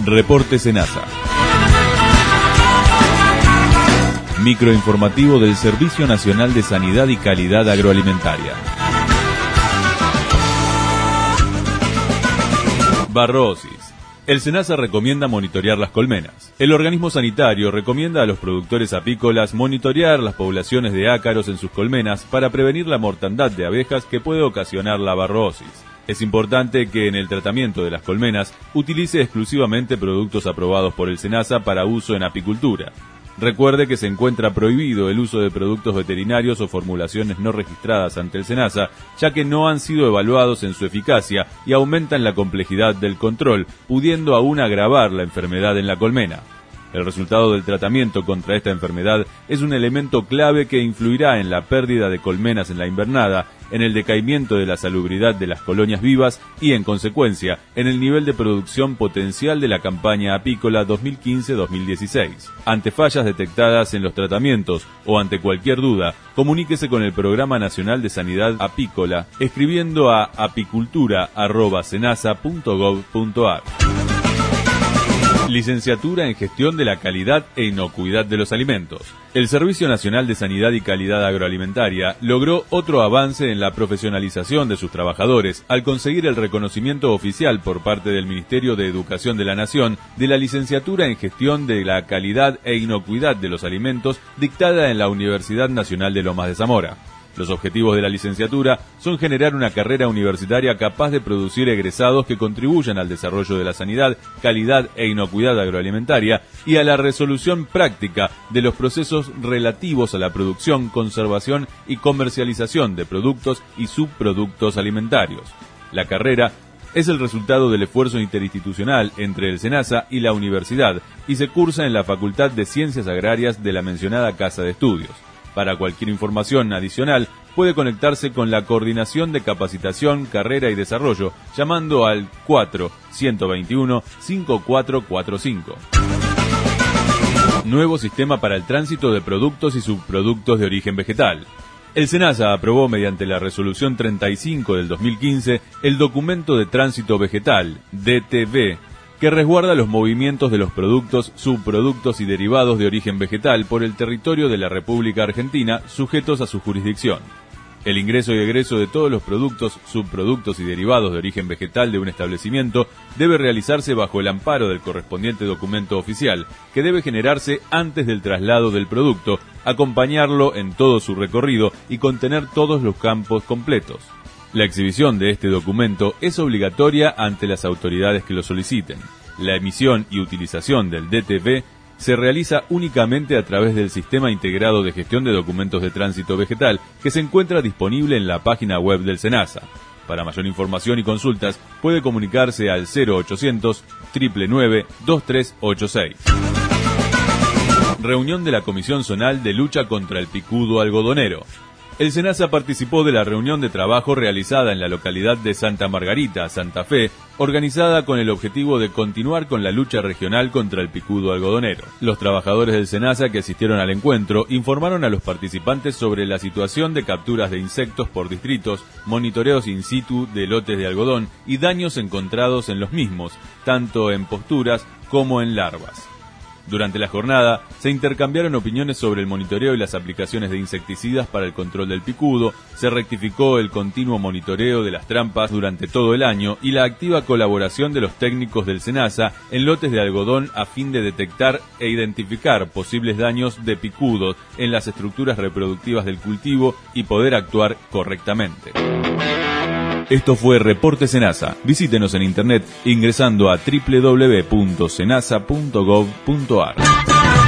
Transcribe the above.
Reporte Senasa. Microinformativo del Servicio Nacional de Sanidad y Calidad Agroalimentaria. Barrosis. El SENASA recomienda monitorear las colmenas. El organismo sanitario recomienda a los productores apícolas monitorear las poblaciones de ácaros en sus colmenas para prevenir la mortandad de abejas que puede ocasionar la barrosis. Es importante que en el tratamiento de las colmenas utilice exclusivamente productos aprobados por el SENASA para uso en apicultura. Recuerde que se encuentra prohibido el uso de productos veterinarios o formulaciones no registradas ante el SENASA, ya que no han sido evaluados en su eficacia y aumentan la complejidad del control, pudiendo aún agravar la enfermedad en la colmena. El resultado del tratamiento contra esta enfermedad es un elemento clave que influirá en la pérdida de colmenas en la invernada, en el decaimiento de la salubridad de las colonias vivas y, en consecuencia, en el nivel de producción potencial de la campaña apícola 2015-2016. Ante fallas detectadas en los tratamientos o ante cualquier duda, comuníquese con el Programa Nacional de Sanidad Apícola escribiendo a apicultura@senasa.gov.ar. Licenciatura en Gestión de la Calidad e Inocuidad de los Alimentos. El Servicio Nacional de Sanidad y Calidad Agroalimentaria logró otro avance en la profesionalización de sus trabajadores al conseguir el reconocimiento oficial por parte del Ministerio de Educación de la Nación de la Licenciatura en Gestión de la Calidad e Inocuidad de los Alimentos dictada en la Universidad Nacional de Lomas de Zamora. Los objetivos de la licenciatura son generar una carrera universitaria capaz de producir egresados que contribuyan al desarrollo de la sanidad, calidad e inocuidad agroalimentaria y a la resolución práctica de los procesos relativos a la producción, conservación y comercialización de productos y subproductos alimentarios. La carrera es el resultado del esfuerzo interinstitucional entre el SENASA y la universidad y se cursa en la Facultad de Ciencias Agrarias de la mencionada Casa de Estudios. Para cualquier información adicional, puede conectarse con la Coordinación de Capacitación, Carrera y Desarrollo, llamando al 4-121-5445. Nuevo sistema para el tránsito de productos y subproductos de origen vegetal. El SENASA aprobó mediante la Resolución 35 del 2015 el Documento de Tránsito Vegetal, DTV, que resguarda los movimientos de los productos, subproductos y derivados de origen vegetal por el territorio de la República Argentina sujetos a su jurisdicción. El ingreso y egreso de todos los productos, subproductos y derivados de origen vegetal de un establecimiento debe realizarse bajo el amparo del correspondiente documento oficial, que debe generarse antes del traslado del producto, acompañarlo en todo su recorrido y contener todos los campos completos. La exhibición de este documento es obligatoria ante las autoridades que lo soliciten. La emisión y utilización del DTV se realiza únicamente a través del Sistema Integrado de Gestión de Documentos de Tránsito Vegetal, que se encuentra disponible en la página web del SENASA. Para mayor información y consultas, puede comunicarse al 0800 999 2386. Reunión de la Comisión Zonal de Lucha contra el Picudo Algodonero. El SENASA participó de la reunión de trabajo realizada en la localidad de Santa Margarita, Santa Fe, organizada con el objetivo de continuar con la lucha regional contra el picudo algodonero. Los trabajadores del SENASA que asistieron al encuentro informaron a los participantes sobre la situación de capturas de insectos por distritos, monitoreos in situ de lotes de algodón y daños encontrados en los mismos, tanto en posturas como en larvas. Durante la jornada, se intercambiaron opiniones sobre el monitoreo y las aplicaciones de insecticidas para el control del picudo, se rectificó el continuo monitoreo de las trampas durante todo el año y la activa colaboración de los técnicos del SENASA en lotes de algodón a fin de detectar e identificar posibles daños de picudos en las estructuras reproductivas del cultivo y poder actuar correctamente. Esto fue Reporte SENASA. Visítenos en internet ingresando a www.senasa.gov.ar.